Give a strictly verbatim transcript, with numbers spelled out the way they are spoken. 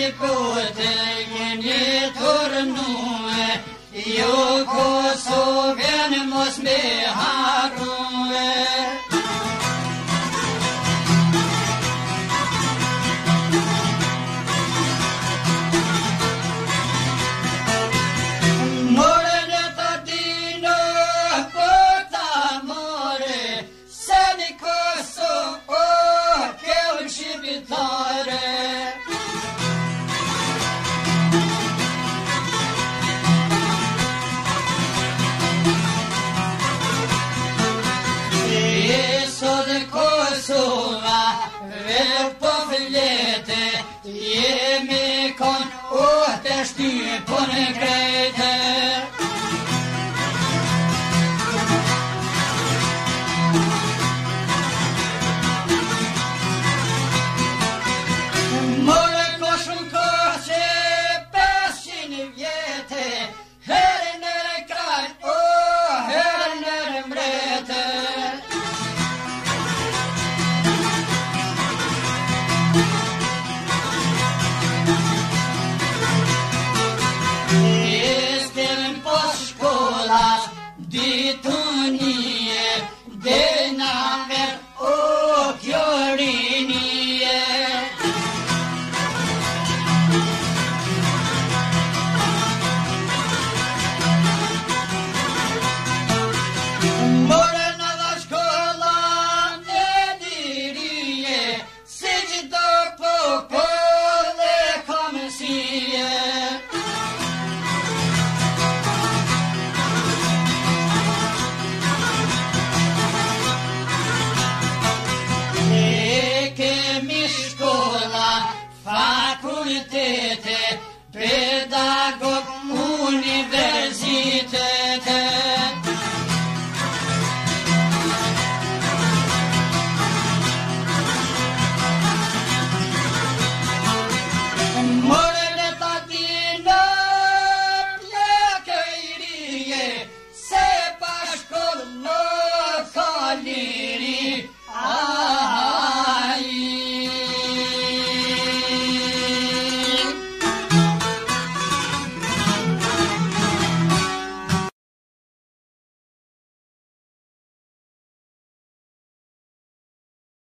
nipote një tornue, jo Kosovën mos me harrue. Kosova, ve po vlete, jemi kon o të shtypon e krejte. More ko shumë kohë që pesëqind vjete, herën e kraj, o herën e mbrete. Ditunie, denamer, o Fiorinie. Morena da shkolla e dirie, si gjitho popole ka mësie. Fakultete, pedagog, universitet.